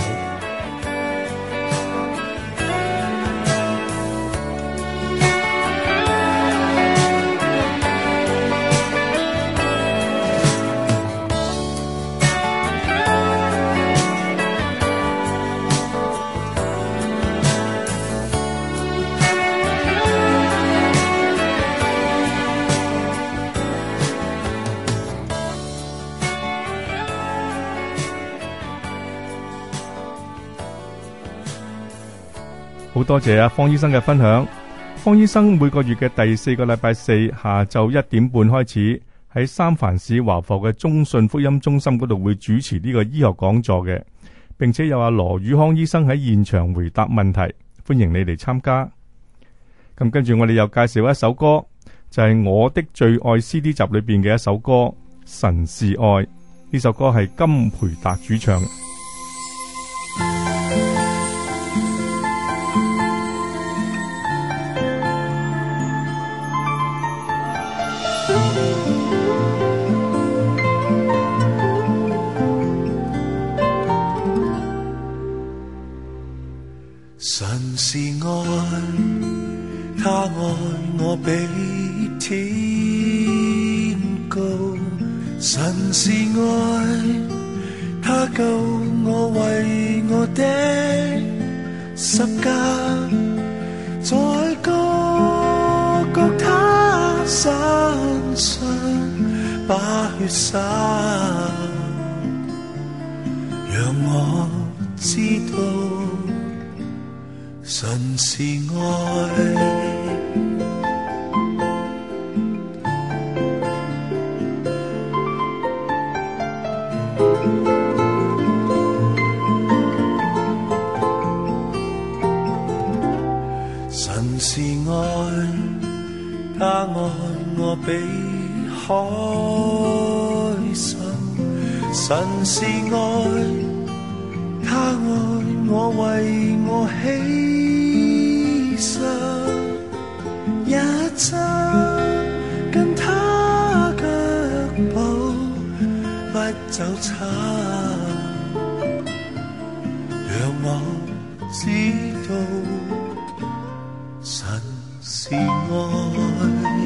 好多謝阿方醫生嘅分享。方醫生每個月嘅第四個禮拜四下晝一點半開始喺三藩市華埠嘅中信福音中心嗰度會主持呢個醫學講座嘅，並且有阿羅宇康醫生喺現場回答問題，歡迎你嚟參加。咁跟住我哋又介紹一首歌，就係、是、我的最愛 C D 集裏邊嘅一首歌《神是愛》。呢首歌係金培達主唱。 神是愛，他愛我比天高。神是愛，他救我為我釘十架，在各各他身上把血灑，讓我知道神是愛。神是愛， 他愛我比海深，神是愛，他愛我為我犧牲，一生跟他腳步不走差，讓我知道神是愛。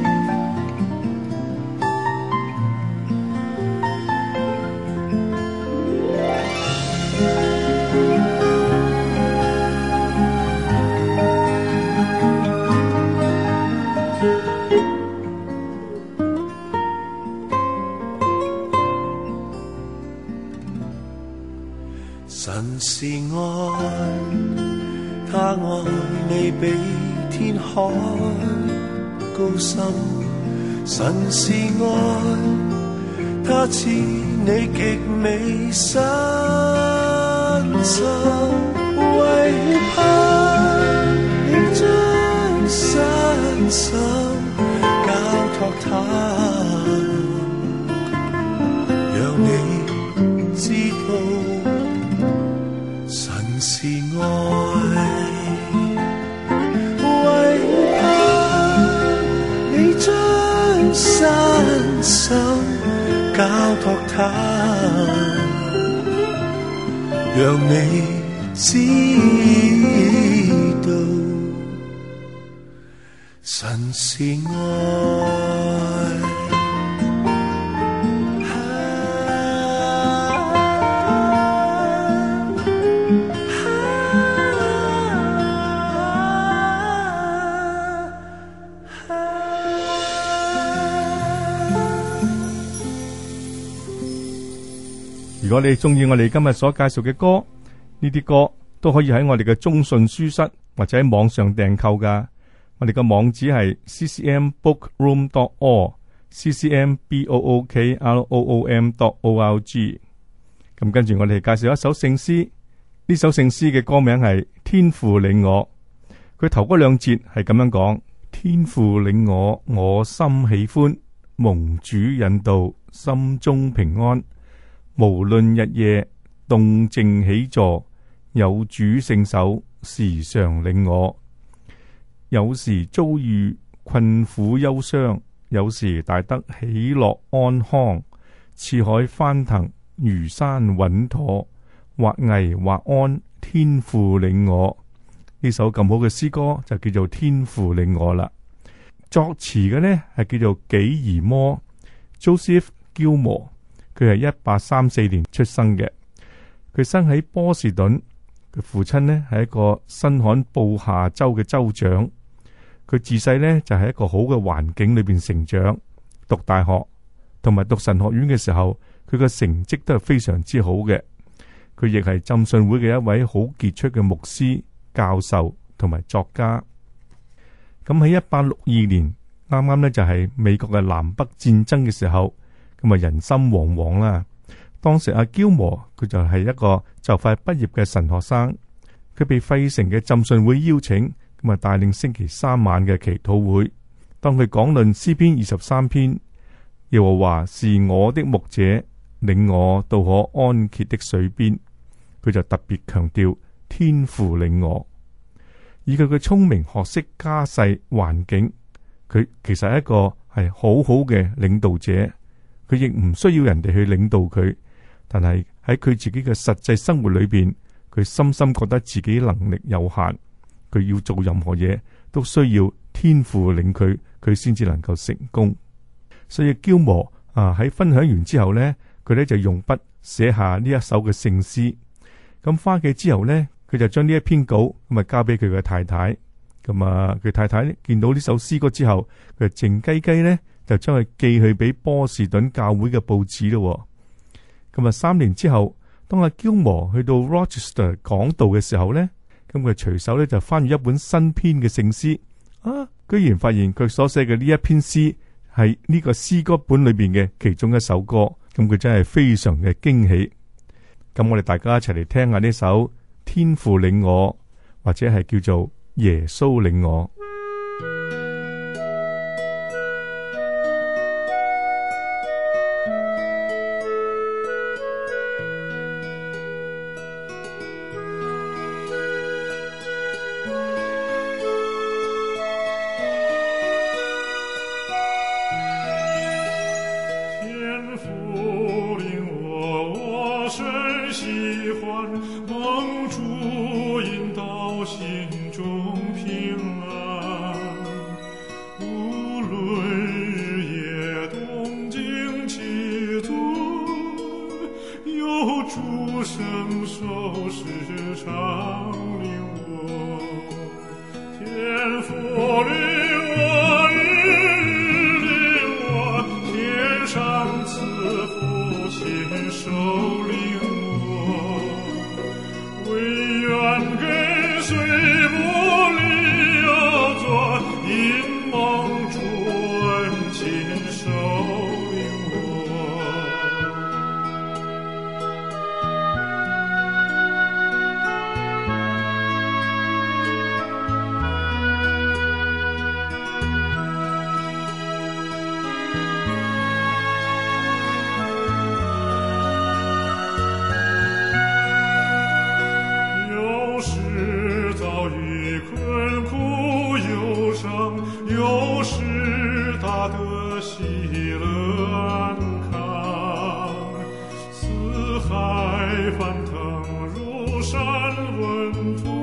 神是愛，他愛你比天海高深。神是愛，他賜你極美身心，為怕你將身心交託他，讓你知道神是愛，為怕你將身心交託他，讓你知道神是愛。 如果你中意我哋今日所介紹嘅歌，呢啲歌都可以喺我哋嘅中信書室或者喺網上訂購噶。我哋嘅網址係 c c m book room dot org c c m b o o k r o o m dot o r g。咁跟住我哋介紹一首聖詩，呢首聖詩嘅歌名係天父領我。佢頭嗰兩節係咁樣講：天父領我，我心喜歡，蒙主引導，心中平安。無論日夜動靜起坐，有主聖手時常領我。有時遭遇困苦憂傷，有時大得喜樂安康。似海翻騰，如山穩妥，或危或安，天父領我。呢首咁好嘅詩歌就叫做天父領我啦。作詞嘅呢係叫做紀兒摩 Joseph Gilmore。佢係一八三四年出生嘅，佢生喺波士頓，佢父親呢係一個新罕布夏州嘅州長。佢自細呢就喺一個好嘅環境裏邊成長，讀大學同埋讀神學院嘅時候，佢嘅成績都係非常之好嘅。佢亦係浸信會嘅一位好傑出嘅牧師、教授同埋作家。咁喺一八六二年，啱啱呢就係美國嘅南北戰爭嘅時候。咁啊，人心惶惶啦！當時阿嬌摩佢就係一個就快畢業嘅神學生，佢被費城嘅浸信會邀請，咁啊帶領星期三晚嘅祈禱會。當佢講論詩篇二十三篇，耶和華是我的牧者，領我到可安歇的水邊，佢就特別強調天父領我。以佢嘅聰明、學識、家世、環境，佢其實係一個係好好嘅領導者。佢亦唔需要人哋去領導佢，但係喺佢自己嘅實際生活裏邊，佢深深覺得自己能力有限，佢要做任何嘢都需要天父領佢，佢先至能夠成功。所以嬌摩啊喺分享完之後呢，佢咧就用筆寫下呢一首嘅聖詩。咁翻去之後呢，佢就將呢一篇稿咁啊交俾佢嘅太太。咁啊，佢太太見到呢首詩歌之後，佢就靜雞雞呢。就將佢寄去俾波士頓教會嘅報紙咯。咁啊，三年之後，當阿嬌摩去到 Rochester 講道嘅時候呢，咁佢隨手咧就翻閱一本新編嘅聖詩啊，居然發現佢所寫嘅呢一篇詩係呢個詩歌本裏邊嘅其中一首歌。咁佢真係非常嘅驚喜。咁我哋大家一齊嚟聽下呢首《天父領我》，或者係叫做耶穌領我。 又是他的喜乐安康。四海翻腾如山稳土，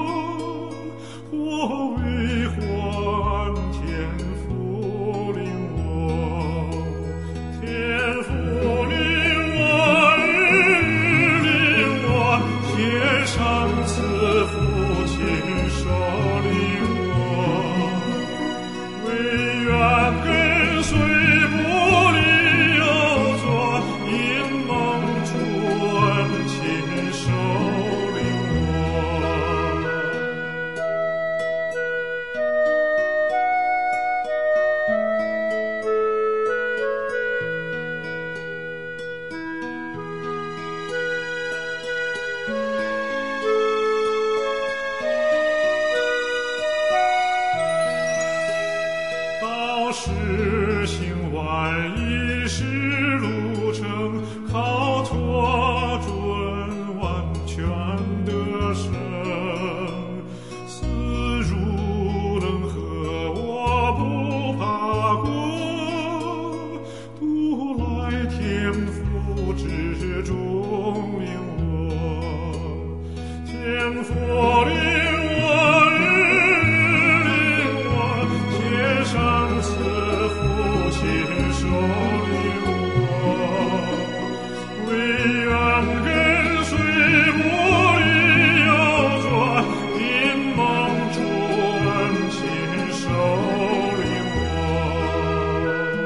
我为还天父领我，天父领我，日领我，天上赐福亲手领我，唯愿跟随不离右左，因蒙主恩亲手领我。道是行万一是路程，靠托准完全得胜。死如能和我不怕过，独来天父之中领我，天父领我，日领我，天上赐福亲手领我，唯愿跟随不离右左，因蒙主恩亲手领我。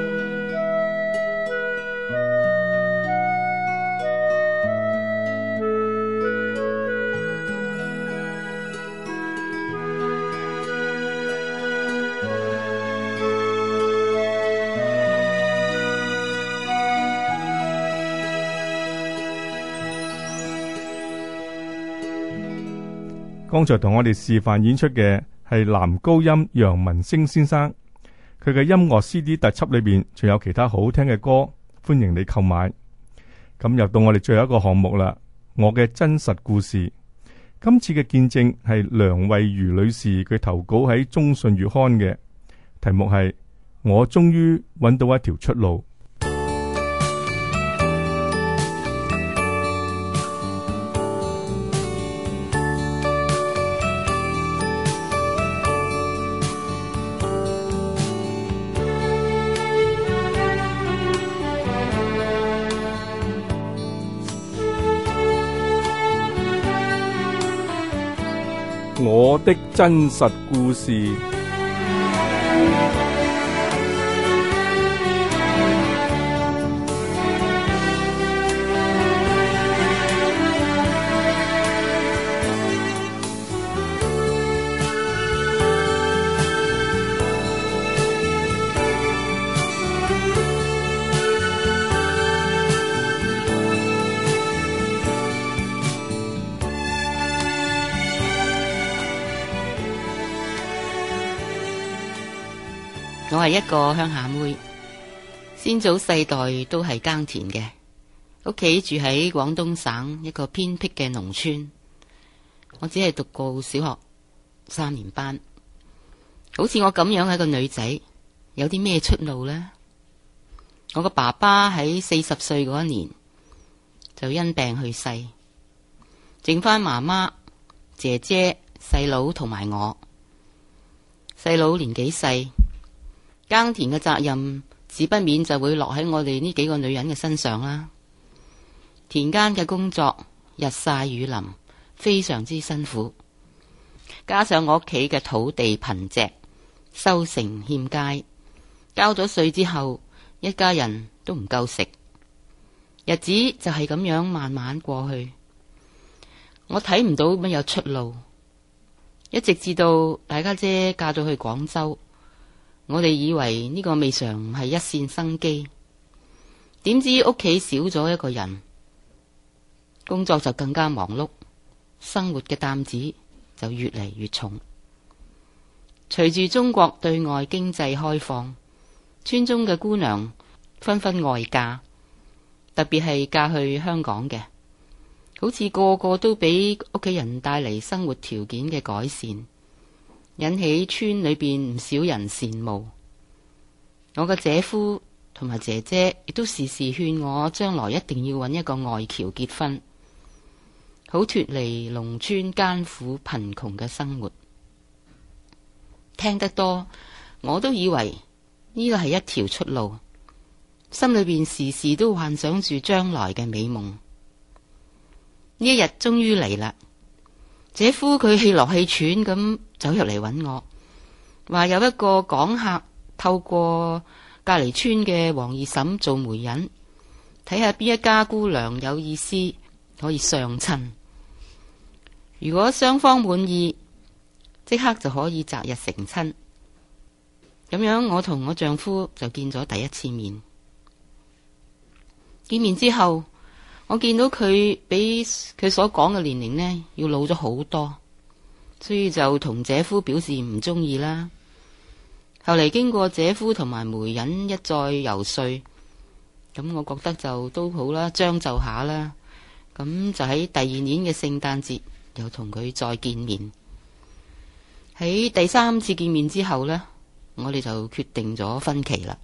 剛才同我哋示範演出嘅係男高音楊文星先生，佢嘅音樂 C D 特輯裏邊仲有其他好聽嘅歌，歡迎你購買。咁又到我哋最後一個項目啦，我嘅真實故事。今次嘅見證係梁慧如女士，佢投稿喺中信月刊嘅，題目係我終於揾到一條出路。我的真實故事。 我係一個鄉下妹，先祖世代都係耕田嘅，屋企住喺廣東省一個偏僻嘅農村。我只係讀過小學三年班。好似我咁樣係個女仔，有啲咩出路呢？我個爸爸喺四十歲嗰一年就因病去世，剩翻媽媽、姐姐、細佬同埋我。細佬年紀細，耕田嘅責任自不免就會落喺我哋呢幾個女人嘅身上啦。田間嘅工作日曬雨淋，非常之辛苦，加上我屋企嘅土地貧瘠，收成欠佳，交咗稅之後，一家人都唔夠食，日子就係咁樣慢慢過去。我睇唔到乜有出路，一直至到大家姐嫁咗去廣州，我哋以為呢個未嘗唔係一線生機，點知屋企少咗一個人，工作就更加忙碌，生活嘅擔子就越嚟越重。隨住中國對外經濟開放，村中嘅姑娘紛紛外嫁，特別係嫁去香港嘅，好似個個都俾屋企人帶嚟生活條件嘅改善， 引起村裏邊唔少人羨慕。我嘅姐夫同埋姐姐亦都時時勸我將來一定要揾一個外僑結婚，好脫離農村艱苦貧窮嘅生活。聽得多，我都以為呢個係一條出路，心裏邊時時都幻想住將來嘅美夢。呢一日終於嚟啦，姐夫佢氣羅氣喘咁走入嚟揾我，話有一個港客透過隔籬村嘅黃二嬸做媒人，睇下邊一家姑娘有意思可以相親，如果雙方滿意，即刻就可以擇日成親。咁樣我同我丈夫就見咗第一次面。見面之後，我見到佢比佢所講嘅年齡呢要老咗好多，所以就同姐夫表示唔中意啦。後嚟經過姐夫同埋媒人一再游說，咁我覺得就都好啦，將就下啦。咁就喺第二年嘅聖誕節又同佢再見面。喺第三次見面之後呢，我哋就決定咗婚期啦。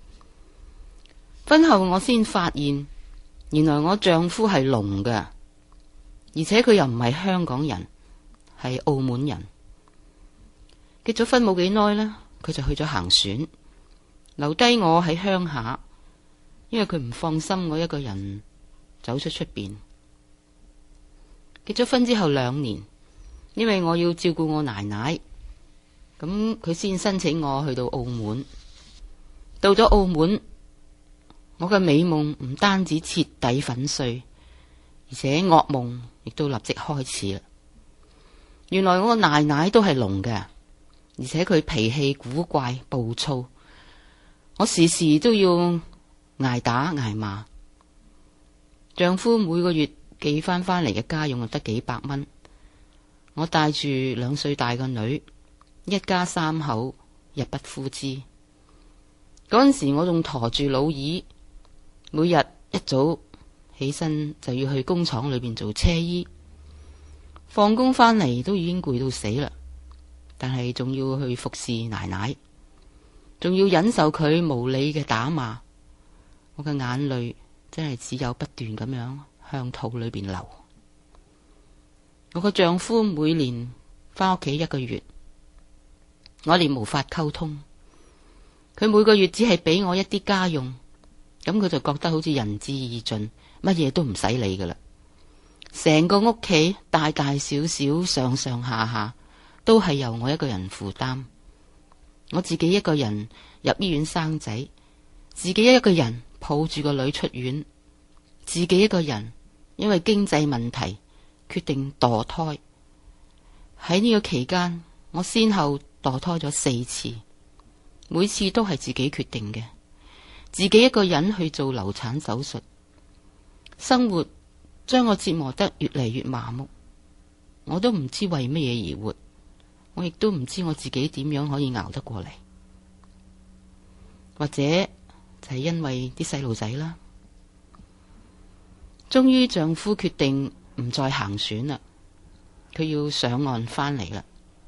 婚後我先發現，原來我丈夫係聾嘅，而且佢又唔係香港人，係澳門人。結咗婚冇幾耐呢，佢就去咗行船，留低我喺鄉下，因為佢唔放心我一個人走出出邊。結咗婚之後兩年，因為我要照顧我奶奶，咁佢先申請我去到澳門。到咗澳門，我嘅美夢唔單止徹底粉碎，而且噩夢亦都立即開始啦。原來我奶奶都係聾嘅，而且佢脾氣古怪暴躁，我時時都要挨打挨罵。丈夫每個月寄翻翻嚟嘅家用就得幾百蚊，我帶住兩歲大個女，一家三口入不敷支。嗰陣時我仲駝住老二，每日一早起身就要去工廠裏邊做車衣，放工翻嚟都已經攰到死啦，但係仲要去服侍奶奶，仲要忍受佢無理嘅打罵。我嘅眼淚真係只有不斷咁樣向肚裏邊流。我個丈夫每年翻屋企一個月，我哋無法溝通。佢每個月只係俾我一啲家用，咁佢就覺得好似仁至義盡，乜嘢都唔使理噶啦。成個屋企大大小小上上下下都係由我一個人負擔。我自己一個人入醫院生仔，自己一個人抱住個女出院，自己一個人因為經濟問題決定墮胎。喺呢個期間，我先後墮胎咗四次，每次都係自己決定嘅，自己一個人去做流產手術。生活將我折磨得越嚟越麻木，我都唔知為乜嘢而活，我亦都唔知我自己點樣可以熬得過嚟。或者就係因為啲細路仔啦。終於丈夫決定唔再行船啦，佢要上岸翻嚟啦。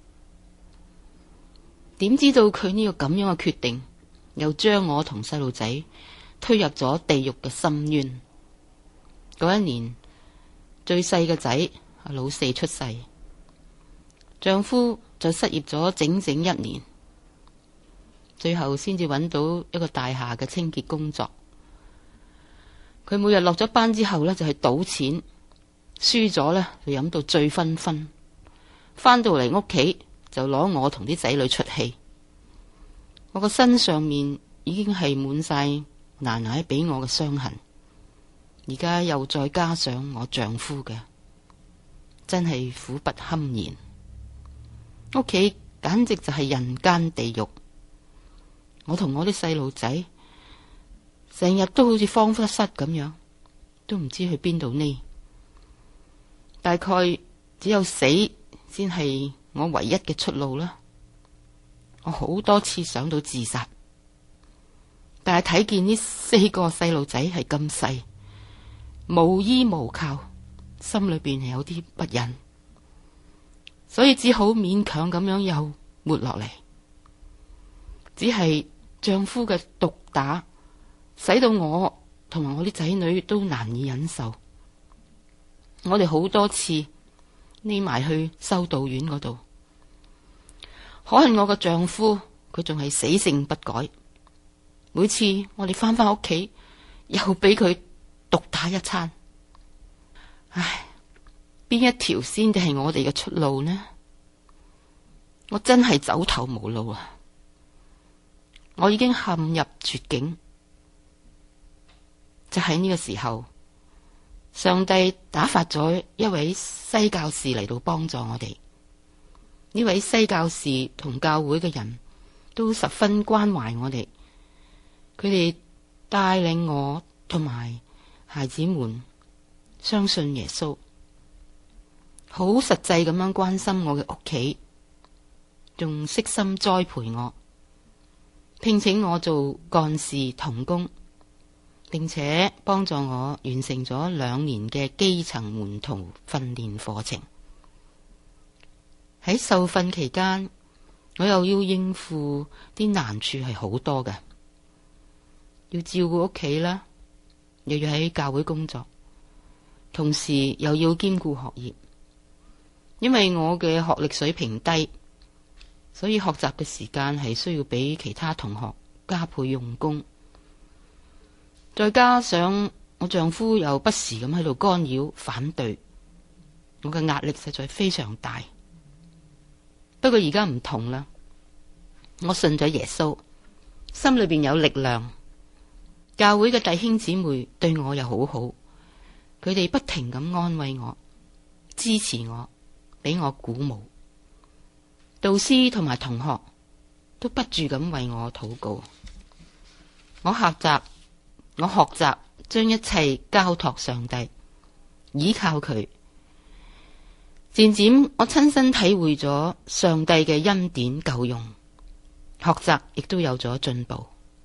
點知道佢呢個咁樣嘅決定，又將我同細路仔推入咗地獄嘅深淵。嗰一年，最細嘅仔老四出世，丈夫就失業咗整整一年，最後先至揾到一個大廈嘅清潔工作。佢每日落咗班之後呢，就去賭錢，輸咗呢，就飲到醉醺醺，翻到嚟屋企就攞我同啲仔女出氣。我個身上面已經係滿晒奶奶俾我嘅傷痕，而家又再加上我丈夫嘅，真係苦不堪言。屋企簡直就係人間地獄。我同我啲細路仔成日都好似荒忽室咁樣，都唔知去邊度呢。大概只有死先係我唯一嘅出路啦。我好多次想到自殺，但係睇見呢四個細路仔係咁細，無依無靠，心裏邊係有啲不忍，所以只好勉強咁樣又活落嚟，只係丈夫嘅毒打，使到我同埋我啲仔女都難以忍受。我哋好多次匿埋去修道院嗰度，可恨我個丈夫，佢仲係死性不改。每次我哋翻返屋企，又俾佢毒打一餐。唉，邊一條先至係我哋嘅出路呢？我真係走投無路啊！我已經陷入絕境。就喺呢個時候，上帝打發咗一位西教士嚟到幫助我哋。呢位西教士同教會嘅人都十分關懷我哋，佢哋帶領我同埋孩子們相信耶穌，好實際咁樣關心我嘅屋企，仲悉心栽培我，聘請我做幹事同工，並且幫助我完成咗兩年嘅基層門徒訓練課程。喺受訓期間，我又要應付啲難處係好多嘅，要照顧屋企啦，又要喺教會工作，同時又要兼顧學業。因為我嘅學歷水平低，所以學習嘅時間係需要比其他同學加倍用功。再加上我丈夫又不時咁喺度干擾反對，我嘅壓力實在非常大。不過而家唔同啦，我信咗耶穌，心裏邊有力量。教會嘅弟兄姊妹對我又好好，佢哋不停咁安慰我、支持我，俾我鼓舞。導師同埋同學都不住咁為我禱告。我學習，我學習將一切交託上帝，依靠佢。漸漸我親身體會咗上帝嘅恩典夠用，學習亦都有咗進步。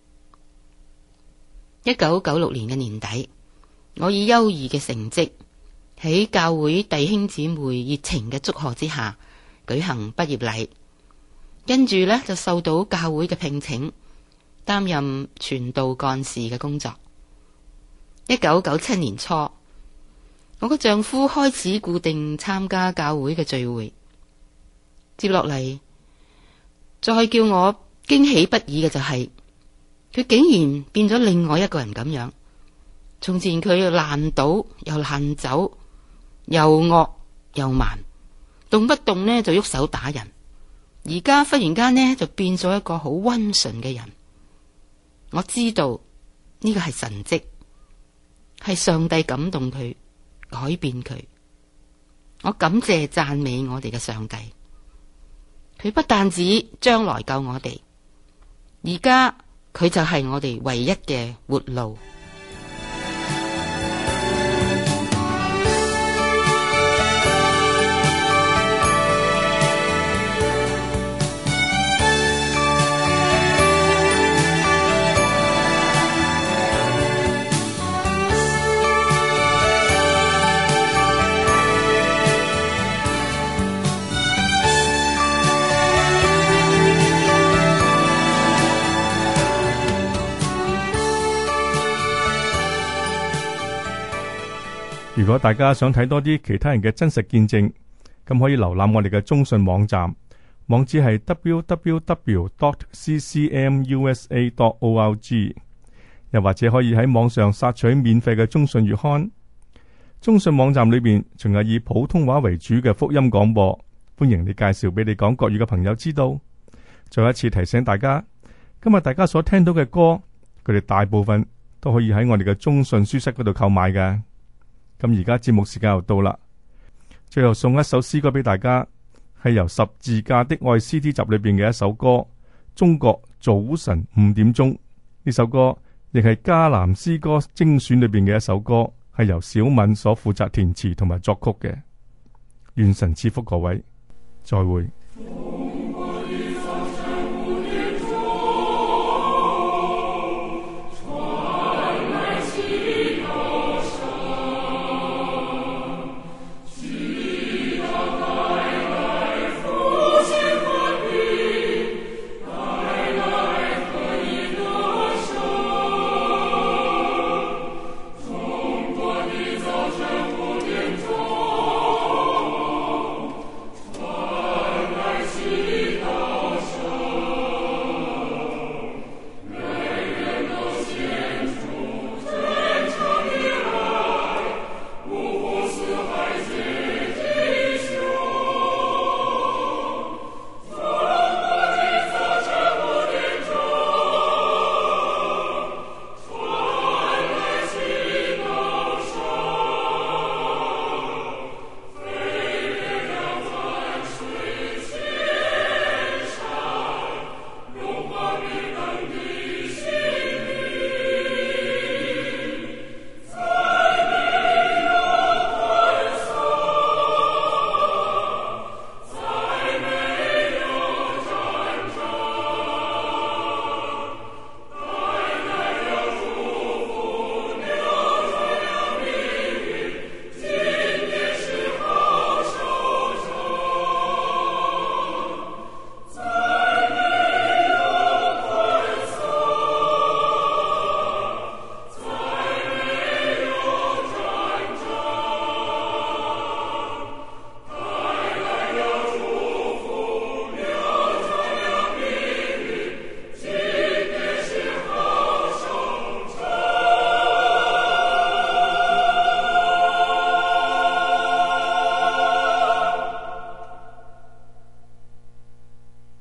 一九九六年嘅年底，我以優異嘅成績喺教會弟兄姊妹熱情嘅祝賀之下舉行畢業禮，跟住呢，就受到教會嘅聘請，擔任傳道幹事嘅工作。一九九七年初，我個丈夫開始固定參加教會嘅聚會。接落嚟，再叫我驚喜不已嘅就係、是，佢竟然變咗另外一個人咁樣。從前佢爛賭又爛酒，又惡又蠻，動不動呢就喐手打人。而家忽然間呢就變咗一個好溫順嘅人。我知道呢個係神蹟，係上帝感動佢，改變佢。我感謝讚美我哋嘅上帝，佢不但止將來救我哋，而家佢就係我哋唯一嘅活路。 如果大家想睇多啲其他人嘅真實見證，咁可以瀏覽我哋嘅中信網站，網址係 w w w dot c c m u s a dot org， 又或者可以喺網上索取免費嘅中信月刊。中信網站裏邊仲有以普通話為主嘅福音廣播，歡迎你介紹俾你講國語嘅朋友知道。再一次提醒大家，今日大家所聽到嘅歌，佢哋大部分都可以喺我哋嘅中信書室嗰度購買嘅。咁而家節目時間又到啦，最後送一首詩歌俾大家，係由十字架的愛 C D 集裏邊嘅一首歌《中國早晨五點鐘》。呢首歌亦係迦南詩歌精選裏邊嘅一首歌，係由小敏所負責填詞同埋作曲嘅。願神賜福各位，再會。